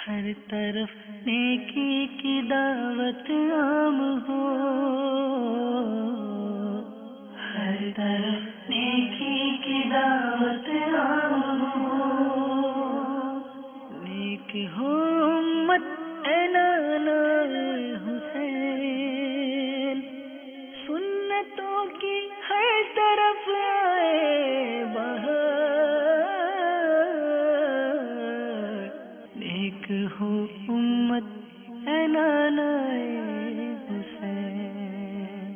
ہر طرف نیکی کی دعوت عام ہو، ہر طرف نیکی کی دعوت عام ہو، نیک ہو امت اے نانا حسین، سنتوں کی ہر طرف آئے بہار، نیک ہو امت اے نانا حسین۔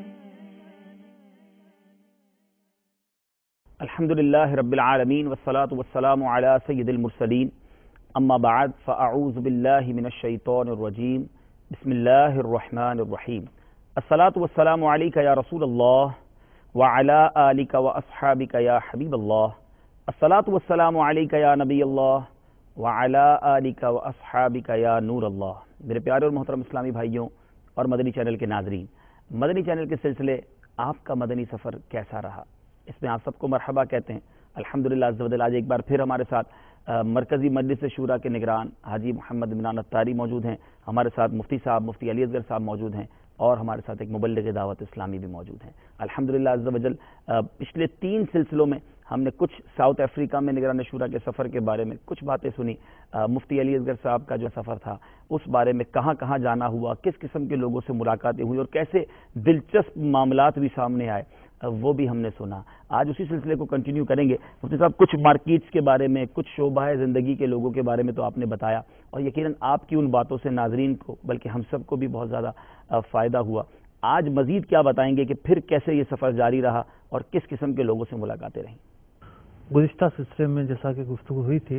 الحمدللہ رب العالمین والصلاة والسلام علی سید المرسلین، اما بعد فاعوذ باللہ من الشیطان الرجیم، بسم اللہ الرحمن الرحیم۔ الصلاة والسلام علیک یا رسول اللہ وعلی آلک واصحابک یا حبیب اللہ، الصلاة والسلام علیک یا نبی اللہ وعلی آلک واصحابک یا نور اللہ۔ میرے پیارے اور محترم اسلامی بھائیوں اور مدنی چینل کے ناظرین، مدنی چینل کے سلسلے آپ کا مدنی سفر کیسا رہا، اس میں آپ سب کو مرحبا کہتے ہیں۔ الحمدللہ عز و جل آج ایک بار پھر ہمارے ساتھ مرکزی مجلس شورا کے نگران حاجی محمد عمران اتاری موجود ہیں، ہمارے ساتھ مفتی صاحب مفتی علی اصغر صاحب موجود ہیں، اور ہمارے ساتھ ایک مبلغ دعوت اسلامی بھی موجود ہیں۔ الحمدللہ عز و جل پچھلے 3 سلسلوں میں ہم نے کچھ ساؤتھ افریقہ میں نگران شورا کے سفر کے بارے میں کچھ باتیں سنی، مفتی علی اصغر صاحب کا جو سفر تھا اس بارے میں کہاں کہاں جانا ہوا، کس قسم کے لوگوں سے ملاقاتیں ہوئی اور کیسے دلچسپ معاملات بھی سامنے آئے، وہ بھی ہم نے سنا۔ آج اسی سلسلے کو کنٹینیو کریں گے۔ مفتی صاحب کچھ مارکیٹس کے بارے میں، کچھ شعبہ زندگی کے لوگوں کے بارے میں تو آپ نے بتایا، اور یقیناً آپ کی ان باتوں سے ناظرین کو بلکہ ہم سب کو بھی بہت زیادہ فائدہ ہوا۔ آج مزید کیا بتائیں گے کہ پھر کیسے یہ سفر جاری رہا اور کس قسم کے لوگوں سے ملاقاتیں رہیں؟ گزشتہ سلسلے میں جیسا کہ گفتگو ہوئی تھی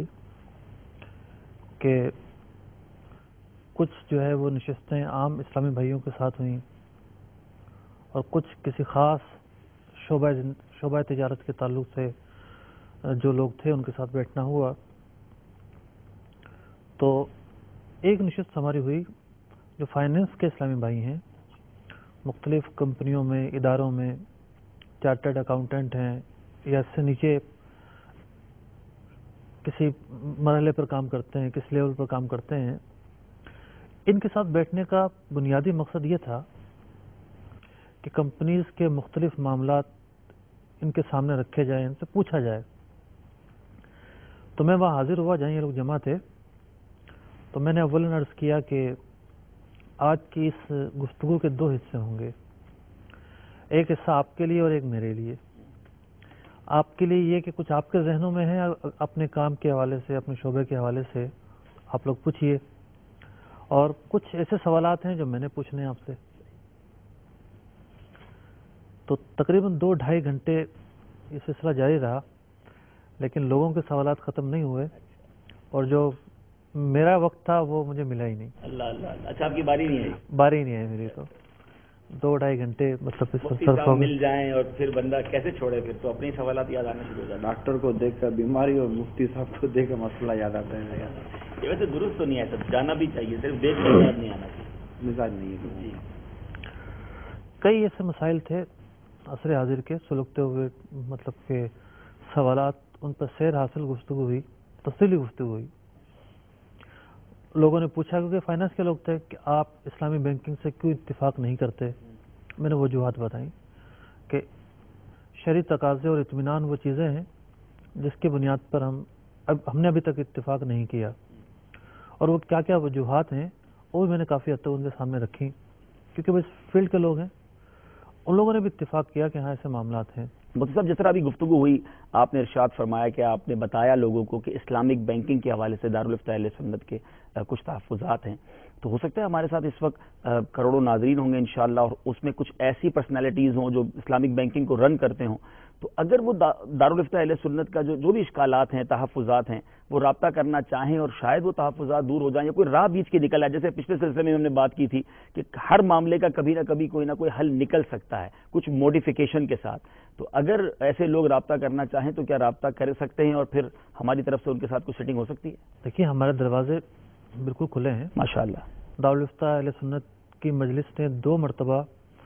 کہ کچھ جو ہے وہ نشستیں عام اسلامی بھائیوں کے ساتھ ہوئیں اور کچھ کسی خاص شعبہ تجارت کے تعلق سے جو لوگ تھے ان کے ساتھ بیٹھنا ہوا۔ تو ایک نشست ہماری ہوئی جو فائنینس کے اسلامی بھائی ہیں، مختلف کمپنیوں میں، اداروں میں چارٹرڈ اکاؤنٹنٹ ہیں یا اس سے نیچے کسی مرحلے پر کام کرتے ہیں، کس لیول پر کام کرتے ہیں۔ ان کے ساتھ بیٹھنے کا بنیادی مقصد یہ تھا کہ کمپنیز کے مختلف معاملات ان کے سامنے رکھے جائیں، ان سے پوچھا جائے۔ تو میں وہاں حاضر ہوا جہاں یہ لوگ جمع تھے، تو میں نے اولن عرض کیا کہ آج کی اس گفتگو کے 2 حصے ہوں گے، ایک حصہ آپ کے لیے اور ایک میرے لیے۔ آپ کے لیے یہ کہ کچھ آپ کے ذہنوں میں ہے اپنے کام کے حوالے سے، اپنے شعبے کے حوالے سے آپ لوگ پوچھئے، اور کچھ ایسے سوالات ہیں جو میں نے پوچھنے ہیں آپ سے۔ تو تقریباً 2-2.5 گھنٹے یہ سلسلہ جاری رہا، لیکن لوگوں کے سوالات ختم نہیں ہوئے، اور جو میرا وقت تھا وہ مجھے ملا ہی نہیں۔ اللہ اللہ، اچھا آپ کی باری نہیں آئی؟ باری نہیں آئی میری، تو 2-2.5 گھنٹے مطلب مفتی صاحب مل جائیں اور پھر بندہ کیسے چھوڑے، پھر تو اپنے سوالات یاد آنا شروع ہو جاتے ہیں۔ ڈاکٹر کو دیکھ کر بیماری اور مفتی صاحب کو دیکھ کر مسئلہ یاد آتا ہے۔ یہ ویسے درست تو نہیں ہے، سب جانا بھی چاہیے، صرف دیکھ کر یاد نہیں آنا چاہیے۔ مزاج نہیں ہے جی۔ کئی ایسے مسائل تھے عصر حاضر کے سلگتے ہوئے، مطلب کہ سوالات، ان پر سیر حاصل گفتگو ہوئی، تفصیلی گفتگو ہوئی۔ لوگوں نے پوچھا، کیونکہ فائنانس کے لوگ تھے، کہ آپ اسلامی بینکنگ سے کیوں اتفاق نہیں کرتے؟ میں نے وجوہات بتائیں کہ شرعی تقاضے اور اطمینان وہ چیزیں ہیں جس کی بنیاد پر ہم نے ابھی تک اتفاق نہیں کیا، اور وہ کیا کیا وجوہات ہیں وہ بھی میں نے کافی حد تک ان کے سامنے رکھی، کیونکہ وہ اس فیلڈ کے لوگ ہیں۔ ان لوگوں نے بھی اتفاق کیا کہ ہاں ایسے معاملات ہیں۔ مفتی صاحب جس طرح ابھی گفتگو ہوئی، آپ نے ارشاد فرمایا کہ آپ نے بتایا لوگوں کو کہ اسلامک بینکنگ کے حوالے سے دارالفتہ اہل سنت کے کچھ تحفظات ہیں، تو ہو سکتا ہے ہمارے ساتھ اس وقت کروڑوں ناظرین ہوں گے انشاءاللہ، اور اس میں کچھ ایسی پرسنالٹیز ہوں جو اسلامک بینکنگ کو رن کرتے ہوں، تو اگر وہ دارالفتہ اہل سنت کا جو بھی اشکالات ہیں، تحفظات ہیں، وہ رابطہ کرنا چاہیں اور شاید وہ تحفظات دور ہو جائیں یا کوئی راہ بیچ کے نکل آئے، جیسے پچھلے سلسلے میں ہم نے بات کی تھی کہ ہر معاملے کا کبھی نہ کبھی کوئی نہ کوئی حل نکل سکتا ہے کچھ موڈیفیکیشن کے ساتھ، تو اگر ایسے لوگ رابطہ کرنا چاہیں تو کیا رابطہ کر سکتے ہیں اور پھر ہماری طرف سے ان کے ساتھ کچھ سیٹنگ ہو سکتی ہے؟ دیکھیے، ہمارے دروازے بالکل کھلے ہیں ماشاءاللہ۔ دارالفتہ اہل سنت کی مجلس نے 2 مرتبہ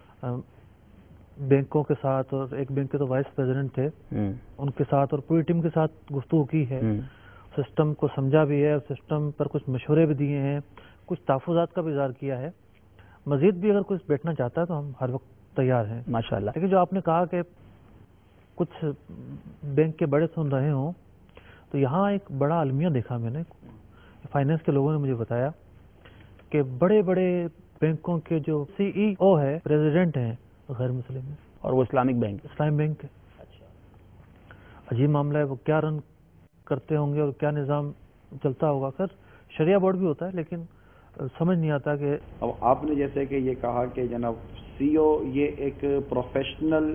بینکوں کے ساتھ، اور ایک بینک کے تو وائس پریزیڈنٹ تھے، ان کے ساتھ اور پوری ٹیم کے ساتھ گفتگو کی ہے۔ سسٹم کو سمجھا بھی ہے، سسٹم پر کچھ مشورے بھی دیے ہیں، کچھ تحفظات کا بھی اظہار کیا ہے. مزید بھی اگر کچھ بیٹھنا چاہتا ہے تو ہم ہر وقت تیار ہیں ماشاءاللہ. لیکن جو آپ نے کہا کہ کچھ بینک کے بڑے سن رہے ہوں، تو یہاں ایک بڑا المیہ دیکھا میں نے. فائنینس کے لوگوں نے مجھے بتایا کہ بڑے بڑے بینکوں کے جو سی ای او ہے، پریزیڈنٹ ہیں، غیر مسلم ہیں، اور وہ اسلامک بینک. اسلام بینک ہے. عجیب معاملہ ہے. وہ کیا رن کرتے ہوں گے اور کیا نظام چلتا ہوگا. خیر شریعہ بورڈ بھی ہوتا ہے لیکن سمجھ نہیں آتا کہ اب آپ نے جیسے کہ یہ کہا کہ جناب سی او یہ ایک پروفیشنل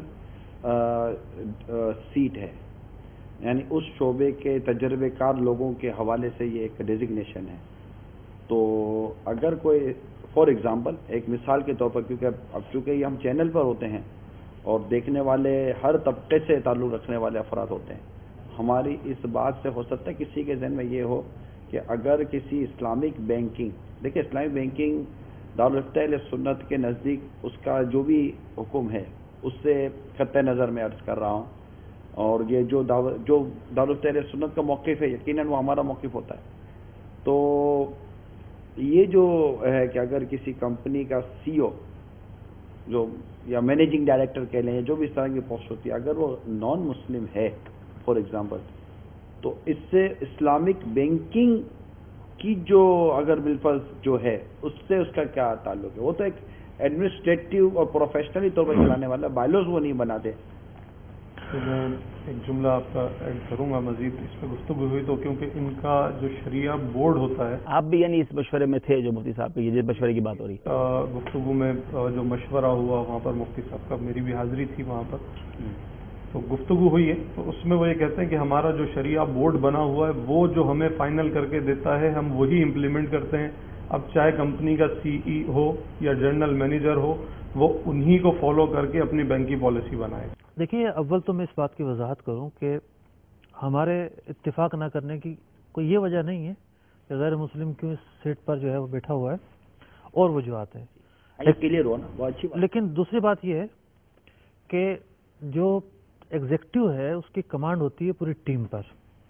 سیٹ ہے، یعنی اس شعبے کے تجربے کار لوگوں کے حوالے سے یہ ایک ڈیزگنیشن ہے. تو اگر کوئی فار ایگزامپل ایک مثال کے طور پر، کیونکہ اب چونکہ یہ ہم چینل پر ہوتے ہیں اور دیکھنے والے ہر طبقے سے تعلق رکھنے والے افراد ہوتے ہیں، ہماری اس بات سے ہو سکتا ہے کسی کے ذہن میں یہ ہو کہ اگر کسی اسلامک بینکنگ، دیکھیں اسلامک بینکنگ دارالفتہ اہل سنت کے نزدیک اس کا جو بھی حکم ہے اس سے قطع نظر میں عرض کر رہا ہوں، اور یہ جو دارالفتہ اہل سنت کا موقف ہے یقیناً وہ ہمارا موقف ہوتا ہے. تو یہ جو ہے کہ اگر کسی کمپنی کا سی او جو یا مینیجنگ ڈائریکٹر کہہ لیں یا جو بھی اس طرح کی پوسٹ ہوتی ہے، اگر وہ نان مسلم ہے فار ایگزامپل، تو اس سے اسلامک بینکنگ کی جو اگر بالفرض جو ہے اس سے اس کا کیا تعلق ہے؟ وہ تو ایک ایڈمنسٹریٹو اور پروفیشنلی طور پر چلانے والا، بائلوز وہ نہیں بناتے. تو میں ایک جملہ آپ کا ایڈ کروں گا مزید اس پہ گفتگو ہوئی تو، کیونکہ ان کا جو شریعہ بورڈ ہوتا ہے، آپ بھی یعنی اس مشورے میں تھے جو مفتی صاحب کے جس مشورے کی بات ہو رہی ہے. گفتگو میں جو مشورہ ہوا وہاں پر مفتی صاحب کا میری بھی حاضری تھی وہاں پر، تو گفتگو ہوئی ہے. تو اس میں وہ یہ کہتے ہیں کہ ہمارا جو شریعہ بورڈ بنا ہوا ہے وہ جو ہمیں فائنل کر کے دیتا ہے ہم وہی امپلیمنٹ کرتے ہیں. اب چاہے کمپنی کا سی ای ہو یا جنرل مینیجر ہو، وہ انہی کو فالو کر کے اپنی بینک کی پالیسی بنائے. دیکھیے اول تو میں اس بات کی وضاحت کروں کہ ہمارے اتفاق نہ کرنے کی کوئی یہ وجہ نہیں ہے کہ غیر مسلم کیوں اس سیٹ پر جو ہے وہ بیٹھا ہوا ہے، اور وجوہات ہیں. کلیئر ہو نا، بہت اچھی بات. لیکن دوسری بات یہ ہے کہ جو ایگزیکٹو ہے اس کی کمانڈ ہوتی ہے پوری ٹیم پر.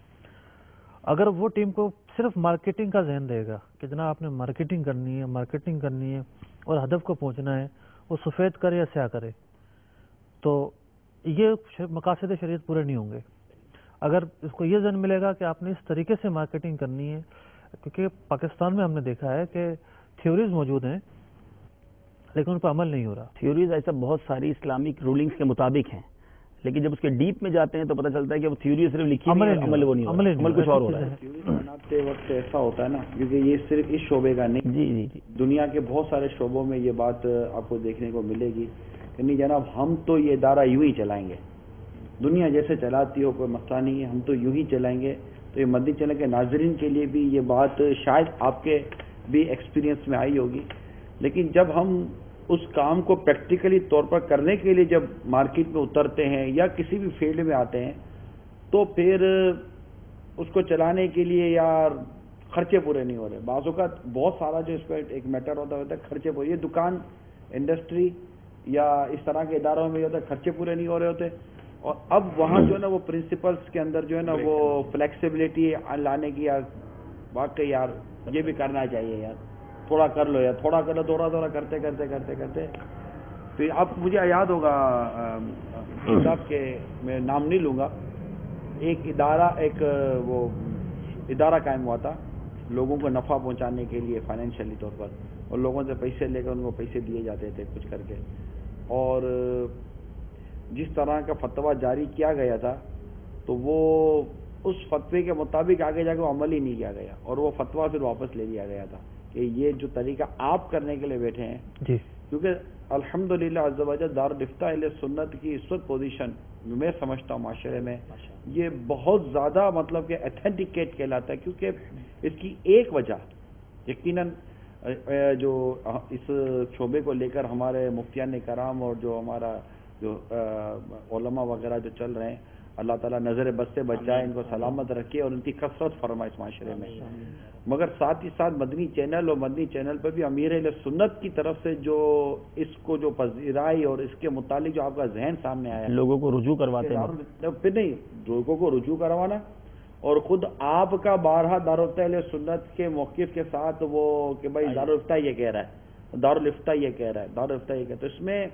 اگر وہ ٹیم کو صرف مارکیٹنگ کا ذہن دے گا کہ جناب آپ نے مارکیٹنگ کرنی ہے اور ہدف کو پہنچنا ہے، وہ سفید کرے یا سیاہ کرے، تو یہ مقاصد شریعت پورے نہیں ہوں گے. اگر اس کو یہ ذہن ملے گا کہ آپ نے اس طریقے سے مارکیٹنگ کرنی ہے، کیونکہ پاکستان میں ہم نے دیکھا ہے کہ تھیوریز موجود ہیں لیکن ان پر عمل نہیں ہو رہا. تھیوریز ایسا بہت ساری اسلامک رولنگز کے مطابق ہیں، لیکن جب اس کے ڈیپ میں جاتے ہیں تو پتہ چلتا ہے کہ وہ تھیوری صرف لکھی نہیں ہے، عمل وہ نہیں ہو رہا، عمل کچھ اور ہو رہا ہے. تھیوری بناتے وقت ایسا ہوتا ہے نا، کیونکہ یہ صرف اس شعبے کا نہیں، جی جی جی، دنیا کے بہت سارے شعبوں میں یہ بات آپ کو دیکھنے کو ملے گی کہ نہیں جناب ہم تو یہ ادارہ یوں ہی چلائیں گے، دنیا جیسے چلاتی ہو کوئی مسئلہ نہیں ہے، ہم تو یوں ہی چلائیں گے. تو یہ مدنی چینل کے ناظرین کے لیے بھی یہ بات شاید آپ کے بھی ایکسپیرینس میں آئی ہوگی، لیکن جب ہم اس کام کو پریکٹیکلی طور پر کرنے کے لیے جب مارکیٹ میں اترتے ہیں یا کسی بھی فیلڈ میں آتے ہیں تو پھر اس کو چلانے کے لیے یار خرچے پورے نہیں ہو رہے. بعض اوقات بہت سارا جو اس پہ ایک میٹر ہوتا ہے خرچے پورے، یہ دکان انڈسٹری یا اس طرح کے اداروں میں یہ ہوتا ہے خرچے پورے نہیں ہو رہے ہوتے. اور اب وہاں جو ہے نا وہ پرنسپلس کے اندر جو ہے نا وہ فلیکسیبلٹی لانے کی، یار واقعی یار یہ بھی کرنا چاہیے، یار تھوڑا کر لو، یار تھوڑا کر لو، تھوڑا کرتے کرتے پھر آپ مجھے یاد ہوگا صاحب کے میں نام نہیں لوں گا، ایک ادارہ قائم ہوا تھا لوگوں کو نفع پہنچانے کے لیے فائنینشلی طور پر، اور لوگوں سے پیسے لے کر ان کو پیسے دیے جاتے تھے کچھ کر کے، اور جس طرح کا فتویٰ جاری کیا گیا تھا تو وہ اس فتوے کے مطابق آگے جا کے وہ عمل ہی نہیں کیا گیا، اور وہ فتویٰ پھر واپس لے لیا گیا تھا کہ یہ جو طریقہ آپ کرنے کے لیے بیٹھے ہیں جی، کیونکہ الحمدللہ عز و جل دارالفتہ اہل سنت کی اس وقت پوزیشن میں سمجھتا ہوں معاشرے میں یہ بہت زیادہ مطلب کہ اتھینٹیکیٹ کہلاتا ہے، کیونکہ اس کی ایک وجہ یقیناً جو اس شعبے کو لے کر ہمارے مفتیان کرام اور جو ہمارا جو علماء وغیرہ جو چل رہے ہیں، اللہ تعالیٰ نظر بد سے بچائے، ان کو سلامت رکھے اور ان کی کثرت فرمائے اس معاشرے میں. مگر ساتھ ہی ساتھ مدنی چینل اور مدنی چینل پر بھی امیر اہل سنت کی طرف سے جو اس کو جو پذیرائی اور اس کے متعلق جو آپ کا ذہن سامنے آیا، لوگوں کو رجوع کرواتے ہیں، پھر نہیں لوگوں کو رجوع کروانا اور خود آپ کا بارہا دارالفتہ اہل سنت کے موقف کے ساتھ وہ کہ بھائی دارالفتہ یہ کہہ رہا ہے، دارالفتہ یہ کہہ رہا ہے، دارالفتہ یہ کہتا ہے. تو اس میں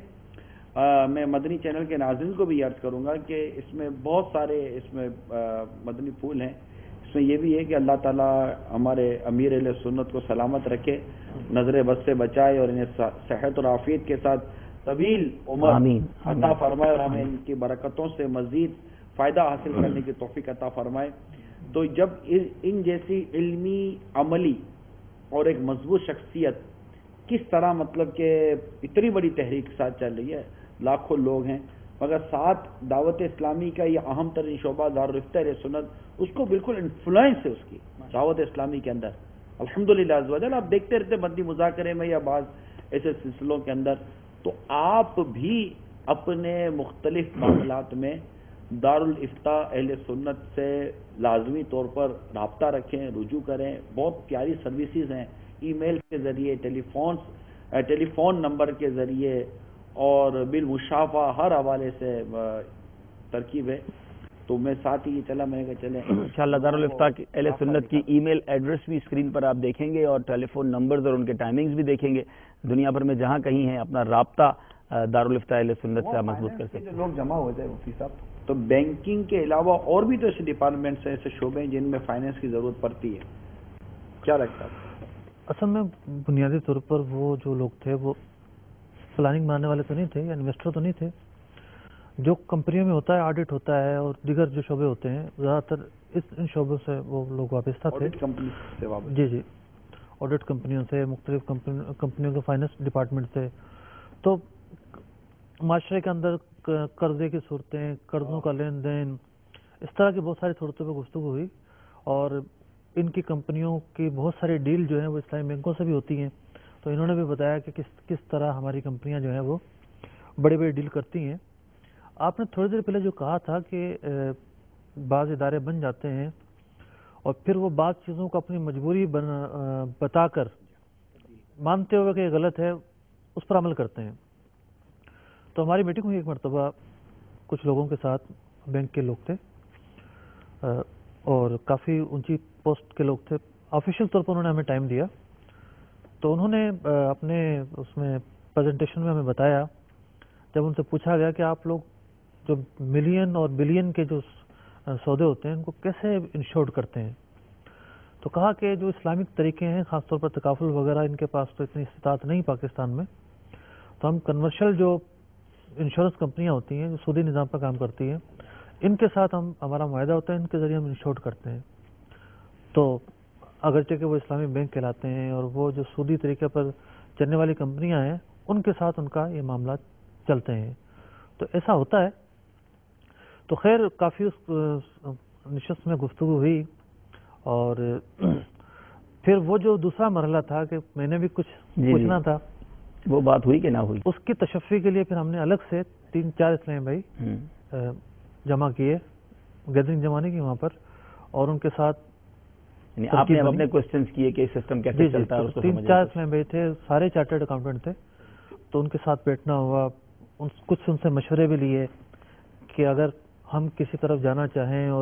میں مدنی چینل کے ناظرین کو بھی عرض کروں گا کہ اس میں بہت سارے اس میں مدنی پھول ہیں. اس میں یہ بھی ہے کہ اللہ تعالیٰ ہمارے امیر اہل سنت کو سلامت رکھے، نظر بد سے بچائے اور انہیں صحت اور عافیت کے ساتھ طویل عمر عطا فرمائے اور ہمیں ان کی برکتوں سے مزید فائدہ حاصل کرنے کی توفیق عطا فرمائے. تو جب ان جیسی علمی عملی اور ایک مضبوط شخصیت کس طرح مطلب کہ اتنی بڑی تحریک ساتھ چل رہی ہے، لاکھوں لوگ ہیں، مگر ساتھ دعوت اسلامی کا یہ اہم ترین شعبہ دارالفتہ اہل سنت، اس کو بالکل انفلوئنس ہے اس کی دعوت اسلامی کے اندر الحمدللہ عز و جل. آپ دیکھتے رہتے مدنی مذاکرے میں یا بعض ایسے سلسلوں کے اندر، تو آپ بھی اپنے مختلف معاملات میں دارالفتہ اہل سنت سے لازمی طور پر رابطہ رکھیں، رجوع کریں. بہت پیاری سروسز ہیں، ای میل کے ذریعے، ٹیلی فون نمبر کے ذریعے اور بالمشافہ ہر حوالے سے ترکیب ہے. تو میں ساتھ ہی چلا، میں نے کہا چلیں انشاءاللہ دارالفتہ اہل سنت کی ای میل ایڈریس بھی اسکرین پر آپ دیکھیں گے اور ٹیلی فون نمبرز اور ان کے ٹائمنگز بھی دیکھیں گے. دنیا بھر میں جہاں کہیں ہیں اپنا رابطہ دارالفتہ اہل سنت سے مضبوط کر سکتے ہیں. لوگ جمع ہو جائے مفتی صاحب. تو بینکنگ کے علاوہ اور بھی تو ایسے ڈپارٹمنٹس ہیں، ایسے شعبے ہیں جن میں فائنینس کی ضرورت پڑتی ہے، کیا لگتا ہے؟ اصل میں بنیادی طور پر وہ جو لوگ تھے وہ پلاننگ بنانے والے تو نہیں تھے یا انویسٹر تو نہیں تھے. جو کمپنیوں میں ہوتا ہے آڈٹ ہوتا ہے اور دیگر جو شعبے ہوتے ہیں زیادہ تر ان شعبوں سے وہ لوگ وابستہ تھے. جی آڈٹ کمپنیوں سے، مختلف کمپنیوں کے فائنینس ڈپارٹمنٹ سے. تو معاشرے کے اندر قرضے کی صورتیں، قرضوں کا لین دین، اس طرح کی بہت ساری صورتوں پہ گفتگو ہوئی اور ان کی کمپنیوں کی بہت ساری ڈیل جو ہیں وہ اسلامی بینکوں سے بھی ہوتی ہیں. تو انہوں نے بھی بتایا کہ کس طرح ہماری کمپنیاں جو ہیں وہ بڑے بڑے ڈیل کرتی ہیں. آپ نے تھوڑی دیر پہلے جو کہا تھا کہ بعض ادارے بن جاتے ہیں اور پھر وہ بعض چیزوں کو اپنی مجبوری بتا کر مانتے ہوئے کہ یہ غلط ہے اس پر عمل کرتے ہیں. تو ہماری میٹنگ ہوئی ایک مرتبہ کچھ لوگوں کے ساتھ، بینک کے لوگ تھے اور کافی اونچی پوسٹ کے لوگ تھے. آفیشیل طور پر انہوں نے ہمیں ٹائم دیا. تو انہوں نے اپنے اس میں پریزنٹیشن میں ہمیں بتایا، جب ان سے پوچھا گیا کہ آپ لوگ جو ملین اور بلین کے جو سودے ہوتے ہیں ان کو کیسے انشورڈ کرتے ہیں، تو کہا کہ جو اسلامک طریقے ہیں خاص طور پر تکافل وغیرہ ان کے پاس تو اتنی استطاعت نہیں پاکستان میں. تو ہم کنورشل جو انشورنس کمپنیاں ہوتی ہیں جو سودی نظام پر کام کرتی ہیں ان کے ساتھ ہمارا معاہدہ ہوتا ہے، ان کے ذریعے ہم انشورڈ کرتے ہیں. تو اگرچہ کہ وہ اسلامی بینک کہلاتے ہیں اور وہ جو سودی طریقے پر چلنے والی کمپنیاں ہیں ان کے ساتھ ان کا یہ معاملات چلتے ہیں. تو ایسا ہوتا ہے. تو خیر کافی اس نشست میں گفتگو ہوئی اور پھر وہ جو دوسرا مرحلہ تھا کہ میں نے بھی کچھ پوچھنا تھا، وہ بات ہوئی کہ نہ ہوئی، اس کی تشفی کے لیے پھر ہم نے الگ سے 3-4 اسلامی بھائی جمع کیے. گیدرنگ جمع نہیں کی وہاں پر، اور ان کے ساتھ یعنی آپ نے اپنے کوسچنز کیے کہ سسٹم کیسے چلتا ہے. 3-4 اسلامی بھائی تھے، سارے چارٹرڈ اکاؤنٹنٹ تھے. تو ان کے ساتھ بیٹھنا ہوا، کچھ ان سے مشورے بھی لیے کہ اگر ہم کسی طرف جانا چاہیں اور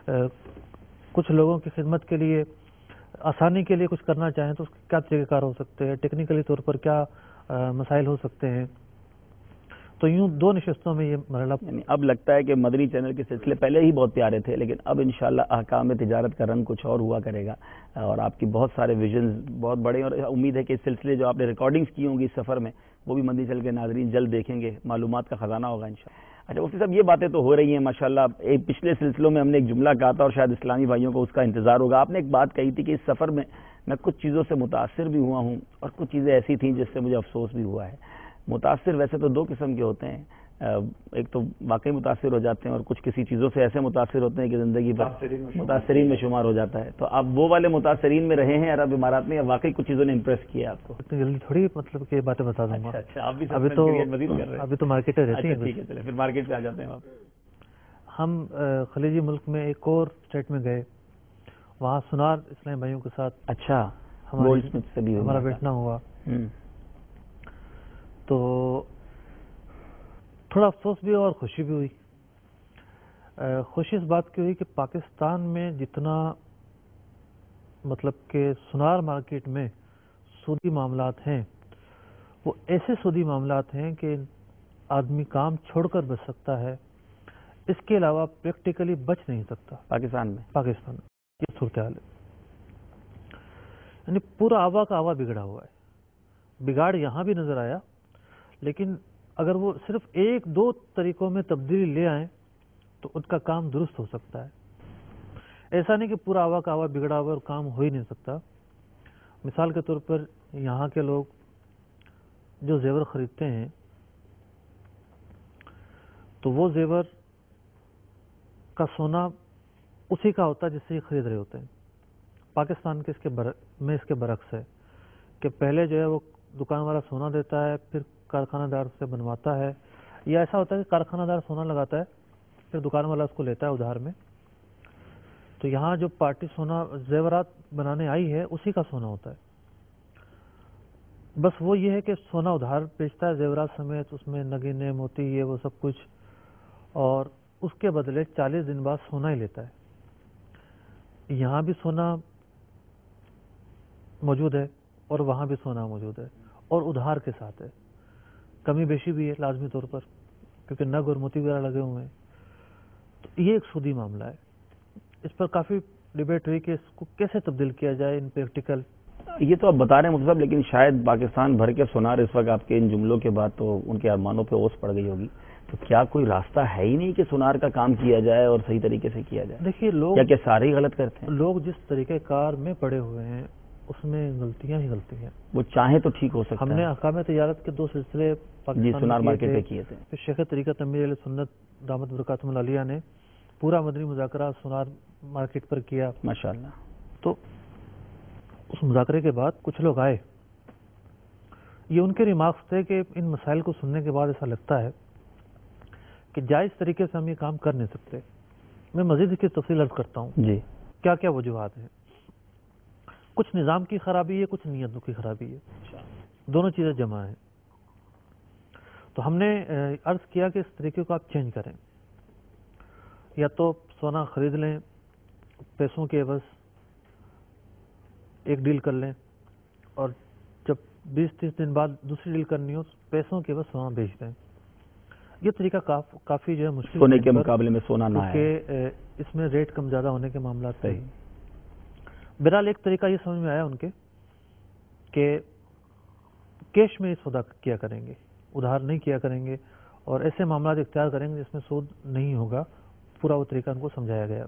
کچھ لوگوں کی خدمت کے لیے، آسانی کے لیے کچھ کرنا چاہیں تو اس کے کیا طریقہ کار ہو سکتے ہیں، ٹیکنیکلی طور پر کیا مسائل ہو سکتے ہیں. تو یوں 2 نشستوں میں یہ مرحلہ. یعنی اب لگتا ہے کہ مدنی چینل کے سلسلے پہلے ہی بہت پیارے تھے، لیکن اب انشاءاللہ احکام تجارت کا رنگ کچھ اور ہوا کرے گا اور آپ کی بہت سارے ویژنز بہت بڑے، اور امید ہے کہ اس سلسلے جو آپ نے ریکارڈنگز کی ہوں گی اس سفر میں وہ بھی مدنی چینل کے ناظرین جلد دیکھیں گے، معلومات کا خزانہ ہوگا انشاءاللہ. اچھا مفتی صاحب، یہ باتیں تو ہو رہی ہیں ماشاءاللہ. ایک پچھلے سلسلوں میں ہم نے ایک جملہ کہا تھا اور شاید اسلامی بھائیوں کو اس کا انتظار ہوگا. آپ نے ایک بات کہی تھی کہ اس سفر میں کچھ چیزوں سے متاثر بھی ہوا ہوں اور کچھ چیزیں ایسی تھیں جس سے مجھے افسوس بھی ہوا ہے. متاثر ویسے تو 2 قسم کے ہوتے ہیں، ایک تو واقعی متاثر ہو جاتے ہیں اور کچھ کسی چیزوں سے ایسے متاثر ہوتے ہیں کہ زندگی بھر متاثرین میں شمار ہو جاتا ہے. تو آپ وہ والے متاثرین میں رہے ہیں عرب امارات میں، یا واقعی کچھ چیزوں نے امپریس کیا آپ کو؟ اتنی جلدی تھوڑی مطلب کہ باتیں بتا دوں گا. اچھا آپ بھی ابھی تو مارکیٹ رہتی ہیں. ٹھیک ہے، چلیں پھر مارکیٹ پہ آ جاتے ہیں. ہم خلیجی ملک میں ایک اور اسٹیٹ میں گئے، وہاں سنار اسلامی بھائیوں کے ساتھ اچھا ہمارا بیٹھنا ہوا. تو تھوڑا افسوس بھی اور خوشی بھی ہوئی. خوشی اس بات کی ہوئی کہ پاکستان میں جتنا مطلب کہ سونار مارکیٹ میں سودی معاملات ہیں وہ ایسے سودی معاملات ہیں کہ آدمی کام چھوڑ کر بچ سکتا ہے، اس کے علاوہ پریکٹیکلی بچ نہیں سکتا پاکستان میں یہ صورتحال ہے. یعنی پورا آوا کا آوا بگڑا ہوا ہے. بگاڑ یہاں بھی نظر آیا، لیکن اگر وہ صرف ایک دو طریقوں میں تبدیلی لے آئیں تو ان کا کام درست ہو سکتا ہے. ایسا نہیں کہ پورا آوا کا آوا بگڑا ہوا اور کام ہو ہی نہیں سکتا. مثال کے طور پر یہاں کے لوگ جو زیور خریدتے ہیں تو وہ زیور کا سونا اسی کا ہوتا ہے جس سے یہ خرید رہے ہوتے ہیں. پاکستان کے اس کے برعکس ہے کہ پہلے جو ہے وہ دکان والا سونا دیتا ہے، پھر کارخانہ دار سے بنواتا ہے، یا ایسا ہوتا ہے کہ کارخانہ دار سونا لگاتا ہے پھر دکان والا اس کو لیتا ہے ادھار میں. تو یہاں جو پارٹی سونا زیورات بنانے آئی ہے اسی کا سونا ہوتا ہے. بس وہ یہ ہے کہ سونا ادھار بیچتا ہے زیورات سمیت، اس میں نگینے موتی یہ وہ سب کچھ، اور اس کے بدلے 40 دن بعد سونا ہی لیتا ہے. یہاں بھی سونا موجود ہے اور وہاں بھی سونا موجود ہے اور ادھار کے ساتھ ہے. کمی بیشی بھی ہے لازمی طور پر کیونکہ نگ اور موتی وغیرہ لگے ہوئے ہیں. تو یہ ایک سودی معاملہ ہے. اس پر کافی ڈیبیٹ ہوئی کہ اس کو کیسے تبدیل کیا جائے ان پریکٹیکل. یہ تو آپ بتا رہے ہیں مطلب، لیکن شاید پاکستان بھر کے سونار اس وقت آپ کے ان جملوں کے بعد تو ان کے ارمانوں پہ اوس پڑ گئی ہوگی. تو کیا کوئی راستہ ہے ہی نہیں کہ سونار کا کام کیا جائے اور صحیح طریقے سے کیا جائے؟ دیکھیے لوگ کیا سارے ہی غلط کرتے ہیں؟ لوگ جس طریقہ کار میں پڑے ہوئے ہیں اس میں غلطیاں ہی غلطیاں ہیں. وہ چاہیں تو ٹھیک ہو سکتا ہے. ہم نے احکام تجارت کے 2 سلسلے پاکستان سونار مارکیٹ پہ کیے تھے. پھر شیخ طریقہ تنویر علیہ سنت دامت برکاتہم العالیہ نے پورا مدنی مذاکرہ سونار مارکیٹ پر کیا ماشاءاللہ. تو اس مذاکرے کے بعد کچھ لوگ آئے، یہ ان کے ریمارکس تھے کہ ان مسائل کو سننے کے بعد ایسا لگتا ہے کہ جائز طریقے سے ہم یہ کام کر نہیں سکتے. میں مزید اس کی تفصیل عرض کرتا ہوں جی. کیا کیا وجوہات ہیں. کچھ نظام کی خرابی ہے، کچھ نیتوں کی خرابی ہے، دونوں چیزیں جمع ہیں. تو ہم نے عرض کیا کہ اس طریقے کو آپ چینج کریں، یا تو سونا خرید لیں پیسوں کے عوض، ایک ڈیل کر لیں، اور جب 20-30 دن بعد دوسری ڈیل کرنی ہو پیسوں کے عوض سونا بیچ دیں. یہ طریقہ کافی جو ہے مشکل سونے کے مقابلے میں سونا نہ ہے کیونکہ اس میں ریٹ کم زیادہ ہونے کے معاملات صحیح. بہرحال ایک طریقہ یہ سمجھ میں آیا ان کے کہ کیش میں سودا کیا کریں گے، ادھار نہیں کیا کریں گے، اور ایسے معاملات اختیار کریں گے جس میں سود نہیں ہوگا. پورا وہ طریقہ ان کو سمجھایا گیا.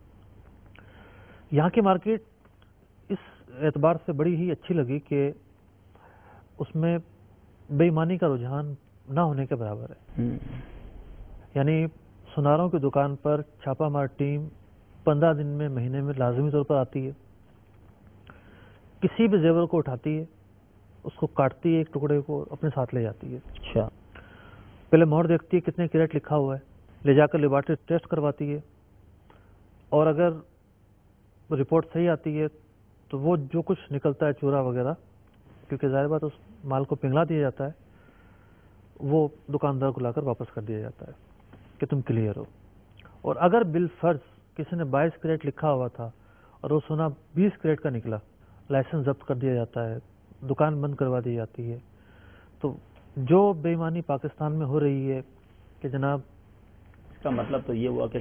یہاں کی مارکیٹ اس اعتبار سے بڑی ہی اچھی لگی کہ اس میں بے ایمانی کا رجحان نہ ہونے کے برابر ہے. یعنی سوناروں کی دکان پر چھاپہ مار ٹیم 15 دن میں مہینے میں لازمی طور پر آتی ہے، کسی بھی زیور کو اٹھاتی ہے، اس کو کاٹتی ہے، ایک ٹکڑے کو اپنے ساتھ لے جاتی ہے. اچھا. پہلے مہر دیکھتی ہے کتنے کیرٹ لکھا ہوا ہے، لے جا کر لیبارٹری ٹیسٹ کرواتی ہے، اور اگر رپورٹ صحیح آتی ہے تو وہ جو کچھ نکلتا ہے چورا وغیرہ، کیونکہ ظاہر بات اس مال کو پنگلا دیا جاتا ہے، وہ دکاندار کو لا کر واپس کر دیا جاتا ہے کہ تم کلیئر ہو. اور اگر بالفرض کسی نے 22 کیرٹ لکھا ہوا تھا اور وہ سونا 20 کیرٹ کا نکلا، لائسنس ضبط کر دیا جاتا ہے، دکان بند کروا دی جاتی ہے. تو جو بے ایمانی پاکستان میں ہو رہی ہے کہ جناب اس کا مطلب تو یہ ہوا کہ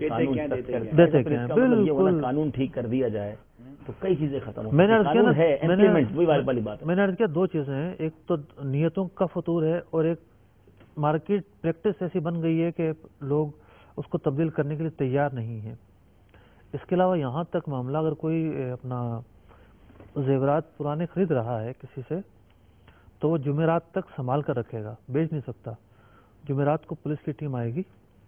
قانون ٹھیک کر دیا جائے تو کئی چیزیں ختم ہو. میں نے عرض کیا 2 چیزیں ہیں، ایک تو نیتوں کا فطور ہے، اور ایک مارکیٹ پریکٹس ایسی بن گئی ہے کہ لوگ اس کو تبدیل کرنے کے لیے تیار نہیں ہیں. اس کے علاوہ یہاں تک معاملہ اگر کوئی اپنا زیورات پرانے خرید رہا ہے کسی سے تو وہ جمعرات تک سنبھال کر رکھے گا، بیچ نہیں سکتا. جمعرات کو پولیس کی ٹیم آئے گی،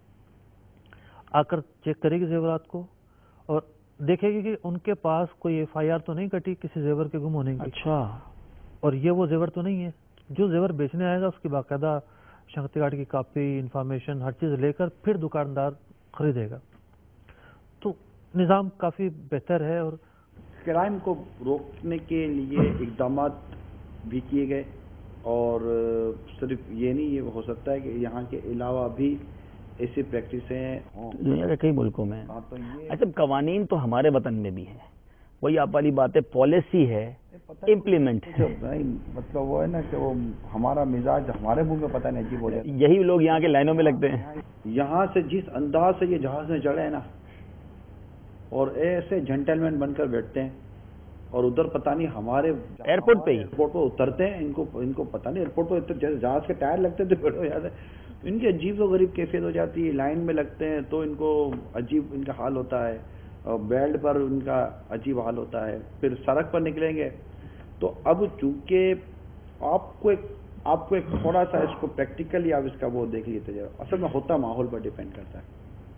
آ کر چیک کرے گی زیورات کو اور دیکھے گی کہ ان کے پاس کوئی ایف آئی آر تو نہیں کٹی کسی زیور کے گم ہونے کی. اچھا. اور یہ وہ زیور تو نہیں ہے. جو زیور بیچنے آئے گا اس کی باقاعدہ شناختی کارڈ کی کاپی، انفارمیشن، ہر چیز لے کر پھر دکاندار خریدے گا. تو نظام کافی بہتر ہے. اور کرائم کو روکنے کے لیے اقدامات بھی کیے گئے، اور صرف یہ نہیں، یہ ہو سکتا ہے کہ یہاں کے علاوہ بھی ایسی پریکٹسیں ہوں دنیا کے کئی ملکوں میں. ہاں تو یہ اچھا قوانین تو ہمارے وطن میں بھی ہیں, وہی آپ والی بات ہے, پالیسی ہے, امپلیمنٹ ہے. مطلب وہ ہے نا کہ وہ ہمارا مزاج ہمارے منہ میں پتہ نہیں عجیب ہو جاتا ہے. یہی لوگ یہاں کے لائنوں میں لگتے ہیں. یہاں سے جس انداز سے یہ جہاز میں چڑھے ہیں نا, اور ایسے جنٹلمین بن کر بیٹھتے ہیں, اور ادھر پتہ نہیں ہمارے ایئرپورٹ پہ اترتے ہیں, ان کو پتہ نہیں ایئرپورٹ پہ جیسے جہاز کے ٹائر لگتے تھے بیٹھ ہو جاتے ہیں. ان کی عجیب و غریب کیفیت ہو جاتی ہے. لائن میں لگتے ہیں تو ان کو عجیب ان کا حال ہوتا ہے, اور بیلٹ پر ان کا عجیب حال ہوتا ہے. پھر سڑک پر نکلیں گے تو اب چونکہ آپ کو ایک تھوڑا سا اس کو پریکٹیکلی آپ اس کا وہ دیکھ لیتے, اصل میں ہوتا ماحول پر ڈیپینڈ کرتا ہے.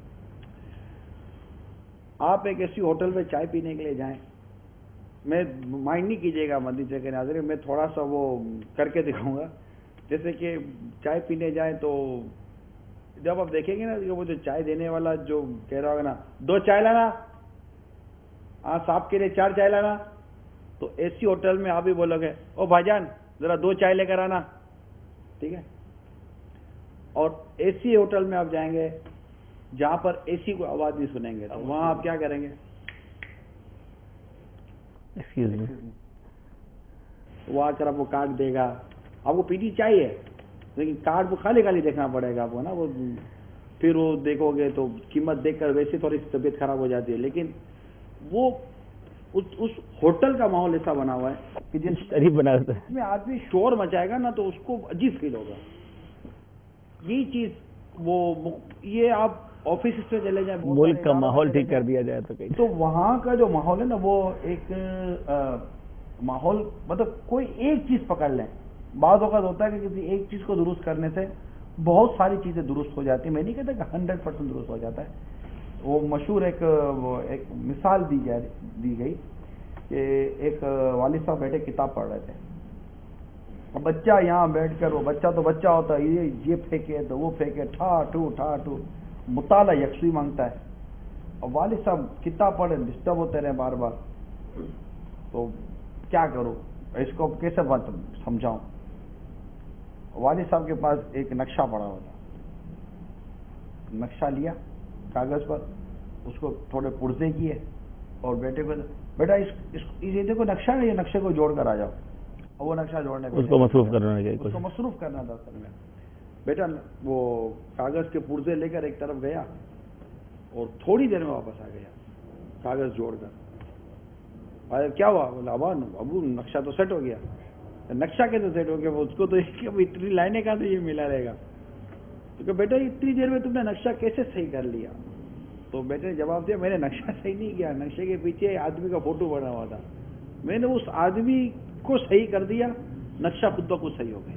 آپ ایک ایسی ہوٹل میں چائے پینے کے لیے جائیں, میں مائنڈ نہیں کیجیے گا مدنی کے ناظرین, میں تھوڑا سا وہ کر کے دکھاؤں گا. جیسے کہ چائے پینے جائیں تو جب آپ دیکھیں گے نا کہ وہ جو چائے دینے والا جو کہہ رہا ہوگا نا 2 چائے لانا, ہاں صاحب کے لیے 4 چائے لانا, تو ایسی ہوٹل میں آپ بھی بولو گے او بھائی جان ذرا 2 چائے لے کر آنا, ٹھیک ہے. اور ایسی ہوٹل میں آپ جائیں گے جہاں پر ایسی کوئی آواز نہیں سنیں گے, تو وہاں آپ کیا کریں گے؟ ایکسکیوز می, وہ آ کر آپ کو کارڈ دے گا, آپ کو پینی چاہیے لیکن کارڈ کو خالی خالی دیکھنا پڑے گا آپ کو نا. وہ پھر وہ دیکھو گے تو قیمت دیکھ کر ویسے تھوڑی سی طبیعت خراب ہو جاتی ہے. لیکن وہ اس ہوٹل کا ماحول ایسا بنا ہوا ہے کہ جس شریف بنا ہوتا ہے, میں آدمی شور مچائے گا نا تو اس کو عجیب فیل ہوگا. یہی چیز یہ آپ آفس میں چلے جائیں, ملک کا ماحول ٹھیک کر دیا جائے تو کہیں, تو وہاں کا جو ماحول ہے نا وہ ایک ماحول, مطلب کوئی ایک چیز پکڑ لیں. بعض اوقات ہوتا ہے کہ کسی ایک چیز کو درست کرنے سے بہت ساری چیزیں درست ہو جاتی ہیں. میں نہیں کہتا کہ 100% درست ہو جاتا ہے. وہ مشہور ایک مثال دی گئی کہ ایک والد صاحب بیٹھے کتاب پڑھ رہے تھے. بچہ یہاں بیٹھ کر, وہ بچہ تو بچہ ہوتا ہے, یہ پھینکے تو وہ پھینکے, ٹھا ٹھو مطالعہ یکسوئی مانگتا ہے. اور والد صاحب کتاب پڑھے ڈسٹرب ہوتے رہے بار بار. تو کیا کروں, اس کو کیسے بات سمجھاؤں؟ والد صاحب کے پاس ایک نقشہ پڑا ہوا تھا. نقشہ لیا کاغذ پر, اس کو تھوڑے پرزے کیے اور بیٹے کو, بیٹا یہ دیکھو نقشہ ہے, یہ نقشے کو جوڑ کر آ جاؤ. اور وہ نقشہ جوڑنے اس کو مصروف کرنا تھا اصل میں. بیٹا وہ کاغذ کے پرزے لے کر ایک طرف گیا اور تھوڑی دیر میں واپس آ گیا کاغذ جوڑ کر. کیا ہوا؟ بولا ابو نقشہ تو سیٹ ہو گیا. نقشہ کیسے سیٹ ہو گیا؟ اس کو تو اتنی لائنیں کہاں سے یہ ملا رہے گا. تو کہ بیٹا اتنی دیر میں تم نے نقشہ کیسے صحیح کر لیا؟ تو بیٹے نے جواب دیا, میں نے نقشہ صحیح نہیں کیا, نقشے کے پیچھے آدمی کا فوٹو بنا ہوا تھا, میں نے اس آدمی کو صحیح کر دیا, نقشہ خود بخود صحیح ہو گیا.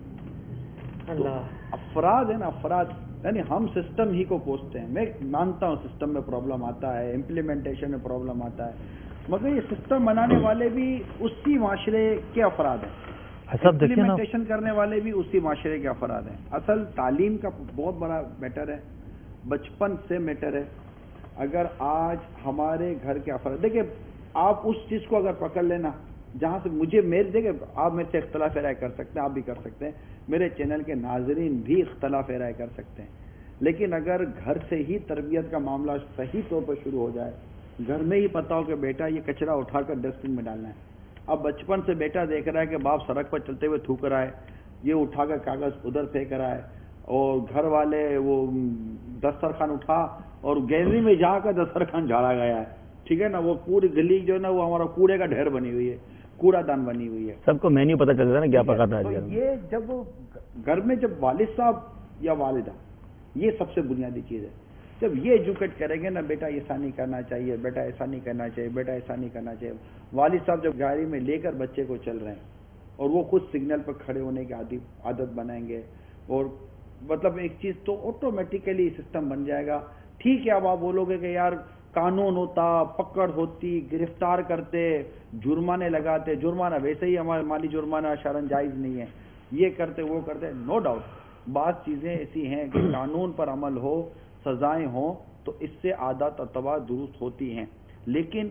افراد ہے نا, افراد یعنی ہم سسٹم ہی کو کوستے ہیں. میں مانتا ہوں سسٹم میں پرابلم آتا ہے, امپلیمنٹیشن میں پرابلم آتا ہے, مگر یہ سسٹم بنانے والے بھی اسی معاشرے کے افراد ہیں, امپلیمنٹیشن کرنے والے بھی اسی معاشرے کے افراد ہیں. اصل تعلیم کا بہت بڑا میٹر ہے, بچپن سے میٹر ہے. اگر آج ہمارے گھر کے افراد دیکھیں, آپ اس چیز کو اگر پکڑ لینا جہاں سے دیکھیں, آپ میرے سے اختلاف رائے کر سکتے ہیں, آپ بھی کر سکتے ہیں, میرے چینل کے ناظرین بھی اختلاف رائے کر سکتے ہیں, لیکن اگر گھر سے ہی تربیت کا معاملہ صحیح طور پر شروع ہو جائے, گھر میں ہی پتا ہو کہ بیٹا یہ کچرا اٹھا کر ڈسٹ بن میں ڈالنا ہے. اب بچپن سے بیٹا دیکھ رہا ہے کہ باپ سڑک پر چلتے ہوئے تھوک رہا ہے, یہ اٹھا کر کاغذ ادھر پھینک رہا ہے, اور گھر والے وہ دسترخوان اٹھا اور گیلری میں جا کر دسترخوان جھاڑا گیا ہے, ٹھیک ہے نا, وہ پوری گلی جو ہے نا وہ ہمارا کوڑے کا ڈھیر بنی ہوئی ہے, کوڑا دان بنی ہوئی ہے. سب کو مینیو پتہ چلتا ہے نا کیا پکاتا ہے. یہ جب گھر میں جب والد صاحب یا والدہ, یہ سب سے بنیادی چیز ہے, جب یہ ایجوکیٹ کریں گے نا, بیٹا ایسا نہیں کرنا چاہیے, بیٹا ایسا نہیں کرنا چاہیے, بیٹا ایسا نہیں کرنا چاہیے. والد صاحب جب گاڑی میں لے کر بچے کو چل رہے ہیں اور وہ خود سگنل پر کھڑے ہونے کی عادت بنائیں گے, اور مطلب ایک چیز تو آٹومیٹیکلی سسٹم بن جائے گا. ٹھیک ہے, اب آپ بولو گے کہ یار قانون ہوتا, پکڑ ہوتی, گرفتار کرتے, جرمانے لگاتے, جرمانہ ویسے ہی ہمارا مالی جرمانہ شرعاً جائز نہیں ہے, یہ کرتے وہ کرتے. نو ڈاؤٹ بعض چیزیں ایسی ہیں کہ قانون پر عمل ہو, سزائیں ہوں, تو اس سے عادات اور طباع درست ہوتی ہیں, لیکن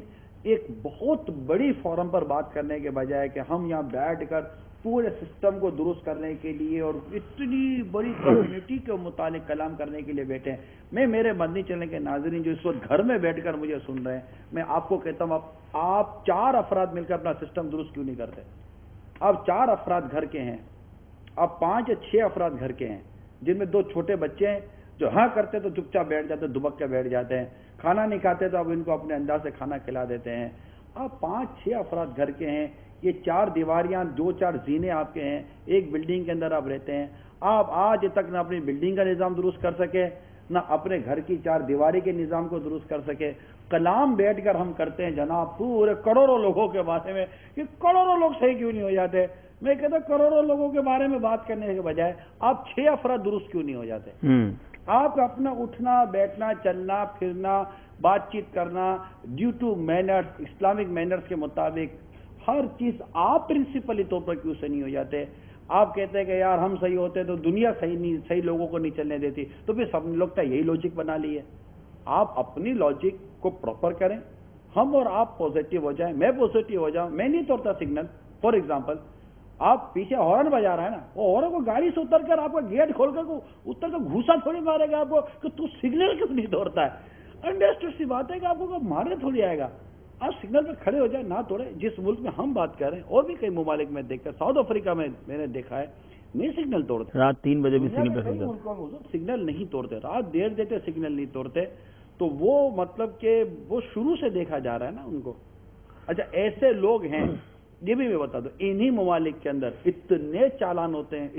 ایک بہت بڑی فورم پر بات کرنے کے بجائے کہ ہم یہاں بیٹھ کر پورے سسٹم کو درست کرنے کے لیے اور اتنی بڑی کمیونٹی کے متعلق کلام کرنے کے لیے بیٹھے ہیں. میں میرے مدنی چینل کے ناظرین جو اس وقت گھر میں بیٹھ کر مجھے سن رہے ہیں، میں آپ کو کہتا ہوں آپ 4 افراد مل کر اپنا سسٹم درست کیوں نہیں کرتے؟ آپ 4 افراد گھر کے ہیں، آپ 5 یا 6 افراد گھر کے ہیں، جن میں 2 چھوٹے بچے ہیں جو ہاں کرتے تو چپ چاپ بیٹھ جاتے، دبک کے بیٹھ جاتے ہیں، کھانا نہیں کھاتے تو آپ ان کو اپنے انداز سے کھانا کھلا دیتے ہیں. آپ 5-6 افراد گھر کے ہیں، یہ 4 دیواریاں 2-4 زینے آپ کے ہیں، ایک بلڈنگ کے اندر آپ رہتے ہیں. آپ آج تک نہ اپنی بلڈنگ کا نظام درست کر سکے، نہ اپنے گھر کی 4 دیواری کے نظام کو درست کر سکے. کلام بیٹھ کر ہم کرتے ہیں جناب پورے کروڑوں لوگوں کے بارے میں، کہ کروڑوں لوگ صحیح کیوں نہیں ہو جاتے؟ میں کہتا ہوں کروڑوں لوگوں کے بارے میں بات کرنے کے بجائے آپ 6 افراد درست کیوں نہیں ہو جاتے؟ آپ اپنا اٹھنا بیٹھنا چلنا پھرنا بات چیت کرنا due to manners, Islamic manners کے مطابق ہر چیز آپ پرنسپلی طور پر کیوں سے نہیں ہو جاتے؟ آپ کہتے ہیں کہ یار ہم صحیح ہوتے تو دنیا صحیح لوگوں کو نہیں چلنے دیتی، تو پھر سب لوگ تو یہی لاجک بنا لی ہے. آپ اپنی لاجک کو پراپر کریں، ہم اور آپ پازیٹیو ہو جائیں، میں پازیٹیو ہو جاؤں. میں نہیں توڑتا سگنل. فار ایگزامپل آپ پیچھے ہارن بجا رہا ہے نا، وہ ہارن کو گاڑی سے اتر کر آپ کا گیٹ کھول کر اتر کر گھوسا تھوڑی مارے گا آپ کو کہ تو سگنل کیوں نہیں توڑتا ہے. انڈرسٹوڈ سی بات ہے کہ آپ کو مارنے تھوڑی آئے گا. آپ سگنل پہ کھڑے ہو جائیں، نہ توڑے. جس ملک میں ہم بات کر رہے ہیں اور بھی کئی ممالک میں دیکھ کر، ساؤتھ افریقہ میں میں نے دیکھا ہے نہیں سگنل توڑتے، رات 3 بجے بھی سگنل پہ سگنل نہیں توڑتے، رات دیر دیتے سگنل نہیں توڑتے. تو وہ مطلب کہ وہ شروع سے دیکھا جا رہا ہے نا ان کو. اچھا ایسے لوگ ہیں، یہ بھی میں بتا دوں، انہی ممالک کے اندر اتنے چالان ہوتے ہیں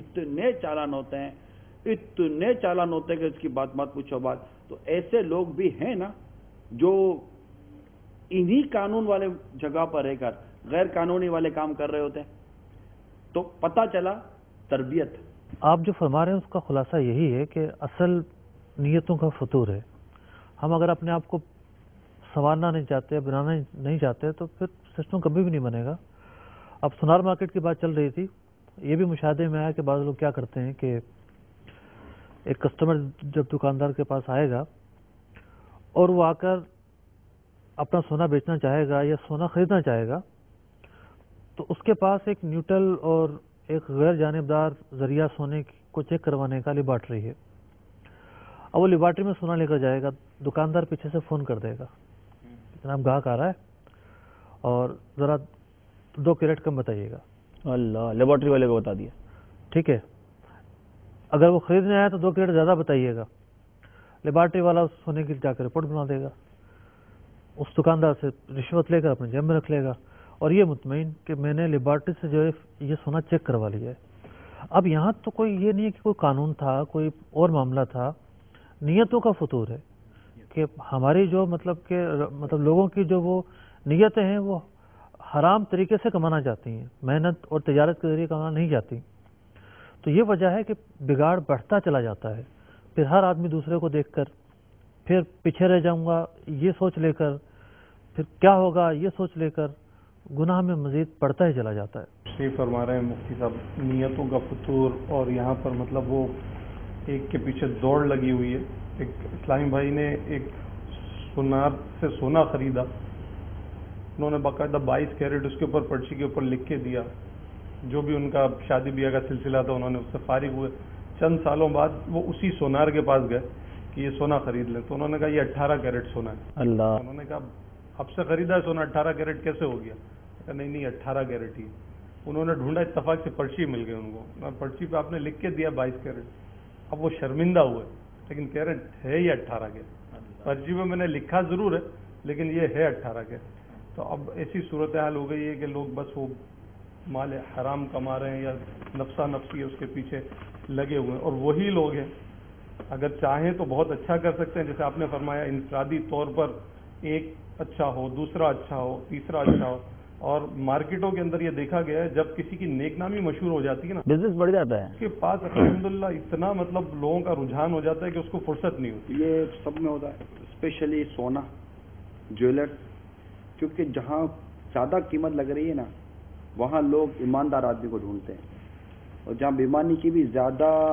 کہ اس کی بات پوچھو بات. تو ایسے لوگ بھی ہیں نا جو انہی قانون والے جگہ پر رہ کر غیر قانونی والے کام کر رہے ہوتے ہیں. تو پتہ چلا تربیت. آپ جو فرما رہے ہیں اس کا خلاصہ یہی ہے کہ اصل نیتوں کا فطور ہے. ہم اگر اپنے آپ کو سنوارنا نہیں چاہتے، بنانا نہیں چاہتے، تو پھر سسٹم کبھی بھی نہیں بنے گا. اب سونار مارکیٹ کی بات چل رہی تھی، یہ بھی مشاہدے میں آیا کہ بعض لوگ کیا کرتے ہیں کہ ایک کسٹمر جب دکاندار کے پاس آئے گا اور وہ آ کر اپنا سونا بیچنا چاہے گا یا سونا خریدنا چاہے گا، تو اس کے پاس ایک نیوٹرل اور ایک غیر جانبدار ذریعہ سونے کو چیک کروانے کا لیبارٹری ہے. اب وہ لیبارٹری میں سونا لے کر جائے گا، دکاندار پیچھے سے فون کر دے گا، جناب گاہک آ رہا ہے اور ذرا 2 کیرٹ کم بتائیے گا. اللہ، لیبارٹری والے کو بتا دیا. ٹھیک ہے، اگر وہ خریدنے آیا تو 2 کیرٹ زیادہ بتائیے گا. لیبارٹری والا سونے کی جا کر رپورٹ بنا دے گا، اس دکاندار سے رشوت لے کر اپنے جیب میں رکھ لے گا، اور یہ مطمئن کہ میں نے لیبارٹری سے جو ہے یہ سونا چیک کروا لیا ہے. اب یہاں تو کوئی یہ نہیں ہے کہ کوئی قانون تھا، کوئی اور معاملہ تھا، نیتوں کا فطور ہے کہ ہماری جو مطلب لوگوں کی جو وہ نیتیں ہیں وہ حرام طریقے سے کمانا چاہتی ہیں، محنت اور تجارت کے ذریعے کمانا نہیں چاہتی. تو یہ وجہ ہے کہ بگاڑ بڑھتا چلا جاتا ہے. پھر ہر آدمی دوسرے کو دیکھ کر پھر پیچھے رہ جاؤں گا یہ سوچ لے کر، پھر کیا ہوگا یہ سوچ لے کر گناہ میں مزید بڑھتا ہی چلا جاتا ہے. صحیح فرما رہے ہیں مفتی صاحب، نیتوں کا فطور. اور یہاں پر مطلب وہ ایک کے پیچھے دوڑ لگی ہوئی ہے. ایک اسلامی بھائی نے ایک سونار سے سونا خریدا، انہوں نے باقاعدہ 22 کیرٹ اس کے اوپر پرچی کے اوپر لکھ کے دیا. جو بھی ان کا شادی بیاہ کا سلسلہ تھا انہوں نے اس سے فارغ ہوئے. چند سالوں بعد وہ اسی سونار کے پاس گئے کہ یہ سونا خرید لیں، تو انہوں نے کہا یہ 18 کیرٹ سونا ہے. اللہ. انہوں نے کہا اب سے خریدا ہے سونا 18 کیرٹ کیسے ہو گیا؟ کہا نہیں 18 کیرٹ ہی. انہوں نے ڈھونڈا، اتفاق سے پرچی مل گئی ان کو، پرچی پہ آپ نے لکھ کے دیا 22 کیرٹ. اب وہ شرمندہ ہوئے، لیکن کیرٹ ہے یہ 18 کے. پرچی پہ میں نے لکھا ضرور ہے لیکن یہ ہے 18 کے. تو اب ایسی صورتحال ہو گئی ہے کہ لوگ بس وہ مال حرام کما رہے ہیں یا نفسا نفسی اس کے پیچھے لگے ہوئے ہیں. اور وہی لوگ ہیں اگر چاہیں تو بہت اچھا کر سکتے ہیں، جیسے آپ نے فرمایا انفرادی طور پر ایک اچھا ہو، دوسرا اچھا ہو، تیسرا اچھا ہو. اور مارکیٹوں کے اندر یہ دیکھا گیا ہے جب کسی کی نیک نامی مشہور ہو جاتی ہے نا، بزنس بڑھ جاتا ہے. اس کے پاس الحمدللہ اتنا مطلب لوگوں کا رجحان ہو جاتا ہے کہ اس کو فرصت نہیں ہوتی. یہ سب میں ہوتا ہے، اسپیشلی سونا، جویلر، کیونکہ جہاں زیادہ قیمت لگ رہی ہے نا وہاں لوگ ایماندار آدمی کو ڈھونڈتے ہیں، اور جہاں بےمانی کی بھی زیادہ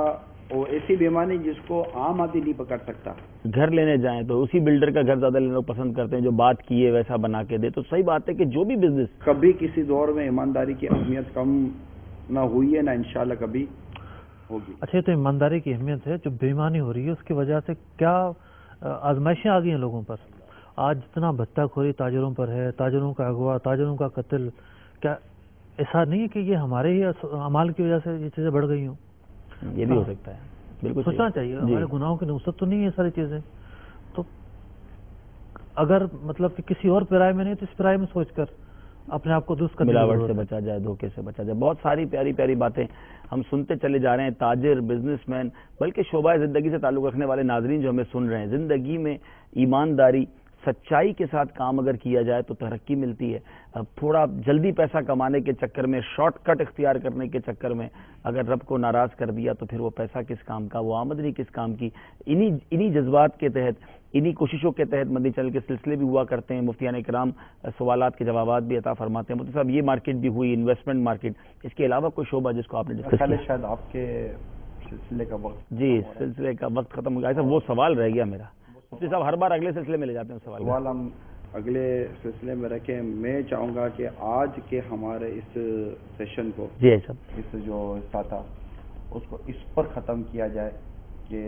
وہ ایسی بیماری جس کو عام آدمی نہیں پکڑ سکتا. گھر لینے جائیں تو اسی بلڈر کا گھر زیادہ لینا لوگ پسند کرتے ہیں جو بات کیے ویسا بنا کے دے. تو صحیح بات ہے کہ جو بھی بزنس کبھی کسی دور میں ایمانداری کی اہمیت کم نہ ہوئی ہے، نہ انشاءاللہ کبھی ہوگی. اچھا، تو ایمانداری کی اہمیت ہے، جو بےایمانی ہو رہی ہے اس کی وجہ سے کیا آزمائشیں آ گئی ہیں لوگوں پر. آج جتنا بھتہ خوری تاجروں پر ہے، تاجروں کا اغوا، تاجروں کا قتل، کیا ایسا نہیں ہے کہ یہ ہمارے ہی اعمال کی وجہ سے یہ چیزیں بڑھ گئی ہوں؟ یہ بھی ہو سکتا ہے. بالکل سوچنا چاہیے، ہمارے گناہوں کی نوسط تو نہیں ہے ساری چیزیں. تو اگر مطلب کہ کسی اور پیرائے میں نہیں تو اس پیرائے میں سوچ کر اپنے آپ کو درست کرنے کی ملاوٹ ضرورت سے ہے. بچا جائے، دھوکے سے بچا جائے. بہت ساری پیاری پیاری باتیں ہم سنتے چلے جا رہے ہیں. تاجر، بزنس مین، بلکہ شعبہ زندگی سے تعلق رکھنے والے ناظرین جو ہمیں سن رہے ہیں، زندگی میں ایمانداری، سچائی کے ساتھ کام اگر کیا جائے تو ترقی ملتی ہے. تھوڑا جلدی پیسہ کمانے کے چکر میں، شارٹ کٹ اختیار کرنے کے چکر میں اگر رب کو ناراض کر دیا تو پھر وہ پیسہ کس کام کا، وہ آمدنی کس کام کی. انہی جذبات کے تحت، انہی کوششوں کے تحت مدنی چینل کے سلسلے بھی ہوا کرتے ہیں. مفتیان کرام سوالات کے جوابات بھی عطا فرماتے ہیں. مفتی صاحب، یہ مارکیٹ بھی ہوئی، انویسٹمنٹ مارکیٹ، اس کے علاوہ کوئی شعبہ جس کو آپ نے ڈسکس کیا؟ شاید آپ کے سلسلے کا وقت جی، سلسلے کا وقت ختم ہو گیا. ایسا وہ سوال رہ گیا میرا. مفتی صاحب ہر بار اگلے سلسلے میں لے جاتے ہیں سوال ہم اگلے سلسلے میں رکھیں. میں چاہوں گا کہ آج کے ہمارے اس سیشن کو، جی صاحب، اس جو حصہ تھا اس کو اس پر ختم کیا جائے کہ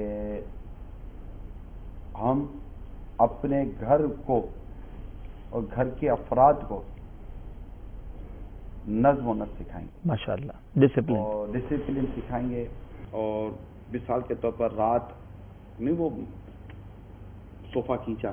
ہم اپنے گھر کو اور گھر کے افراد کو نظم و نسق سکھائیں گے. ماشاءاللہ، ڈسپلن، اور ڈسپلن سکھائیں گے. اور مثال کے طور پر رات میں وہ صوفہ کھینچا،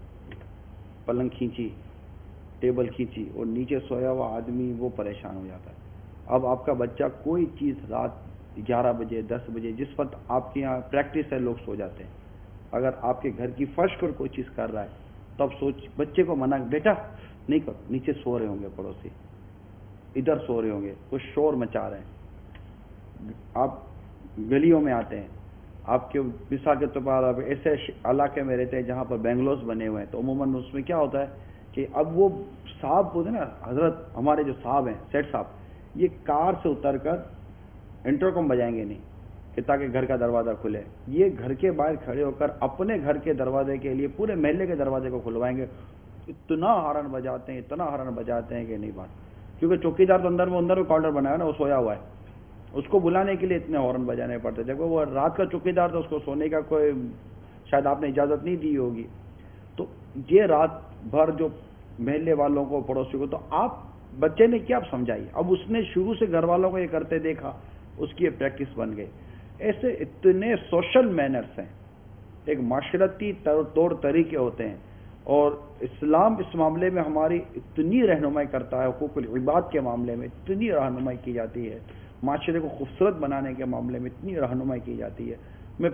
پلنگ کھینچی، ٹیبل کھینچی اور نیچے سویا ہوا آدمی وہ پریشان ہو جاتا ہے. اب آپ کا بچہ کوئی چیز رات 11 بجے 10 بجے جس وقت آپ کے یہاں پریکٹس ہے لوگ سو جاتے ہیں، اگر آپ کے گھر کی فرش پر کوئی چیز کر رہا ہے تب سوچ بچے کو منع، بیٹا نہیں کرو، نیچے سو رہے ہوں گے پڑوسی، ادھر سو رہے ہوں گے، کچھ شور مچا رہے ہیں. آپ گلیوں میں آتے ہیں، آپ کے مثال کے طور پر آپ ایسے علاقے میں رہتے ہیں جہاں پر بینگلوز بنے ہوئے ہیں تو عموماً اس میں کیا ہوتا ہے کہ اب وہ صاحب ہوتے ہیں نا، حضرت ہمارے جو صاحب ہیں، سیٹ صاحب، یہ کار سے اتر کر انٹرکم بجائیں گے نہیں کہ تاکہ گھر کا دروازہ کھلے. یہ گھر کے باہر کھڑے ہو کر اپنے گھر کے دروازے کے لیے پورے محلے کے دروازے کو کھلوائیں گے. اتنا ہارن بجاتے ہیں، اتنا ہارن بجاتے ہیں کہ نہیں بات. کیونکہ چوکیدار تو اندر میں کاؤنٹر بنا ہے نا، وہ سویا ہوا ہے، اس کو بلانے کے لیے اتنے ہارن بجانے پڑتے. جب وہ رات کا چوکیدار تو اس کو سونے کا کوئی شاید آپ نے اجازت نہیں دی ہوگی. تو یہ رات بھر جو محلے والوں کو، پڑوسی کو، تو آپ بچے نے کیا سمجھائی، اب اس نے شروع سے گھر والوں کو یہ کرتے دیکھا، اس کی یہ پریکٹس بن گئی. ایسے اتنے سوشل مینرز ہیں، ایک معاشرتی طور طریقے ہوتے ہیں، اور اسلام اس معاملے میں ہماری اتنی رہنمائی کرتا ہے. حقوق العباد کے معاملے میں اتنی رہنمائی کی جاتی ہے، معاشرے کو خوبصورت بنانے کے معاملے میں اتنی رہنمائی کی جاتی ہے. میں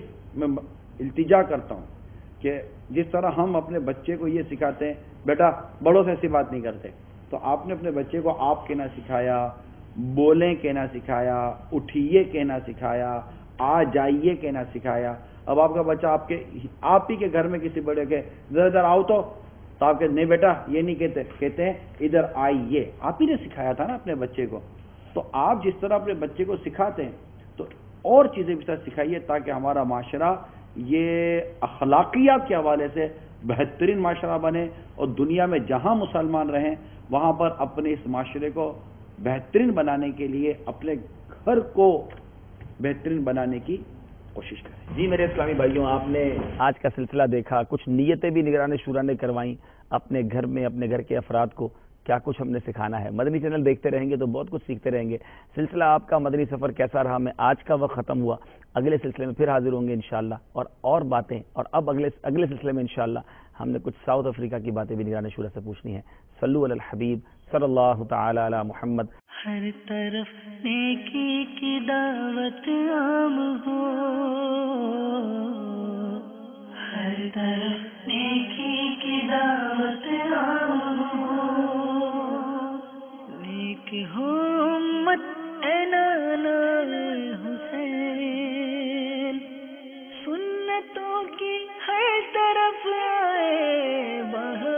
التجا کرتا ہوں کہ جس طرح ہم اپنے بچے کو یہ سکھاتے ہیں، بیٹا بڑوں سے ایسی بات نہیں کرتے، تو آپ نے اپنے بچے کو آپ کہنا سکھایا، بولیں کہنا سکھایا، اٹھیے کہنا سکھایا، آ جائیے کہنا سکھایا. اب آپ کا بچہ آپ ہی کے گھر میں کسی بڑے کے ذرا ادھر آؤ تو آپ کہتے نہیں بیٹا یہ نہیں کہتے، کہتے ہیں ادھر آئیے. آپ ہی نے سکھایا تھا نا اپنے بچے کو. تو آپ جس طرح اپنے بچے کو سکھاتے ہیں تو اور چیزیں بھی سکھائیے تاکہ ہمارا معاشرہ یہ اخلاقیات کے حوالے سے بہترین معاشرہ بنے، اور دنیا میں جہاں مسلمان رہیں وہاں پر اپنے اس معاشرے کو بہترین بنانے کے لیے اپنے گھر کو بہترین بنانے کی کوشش کریں. جی میرے اسلامی بھائیوں، آپ نے آج کا سلسلہ دیکھا، کچھ نیتیں بھی نگران شورا نے کروائیں اپنے گھر میں، اپنے گھر کے افراد کو کیا کچھ ہم نے سکھانا ہے. مدنی چینل دیکھتے رہیں گے تو بہت کچھ سیکھتے رہیں گے. سلسلہ آپ کا مدنی سفر کیسا رہا میں آج کا وقت ختم ہوا. اگلے سلسلے میں پھر حاضر ہوں گے انشاءاللہ اور باتیں. اور اب اگلے سلسلے میں انشاءاللہ ہم نے کچھ ساؤتھ افریقہ کی باتیں بھی نگران شورا سے پوچھنی ہیں. صلو علی الحبیب صلی اللہ تعالی علی محمد. ہر طرف نیکی کی دعوت عام ہو، ہر طرف نیکی کی دعوت عام ہو. نیک ہو امت اے نانا حسین، سنتوں کی ہر طرف آئے بہار.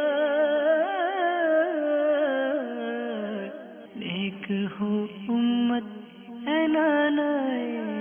نیک ہو امت اے نانا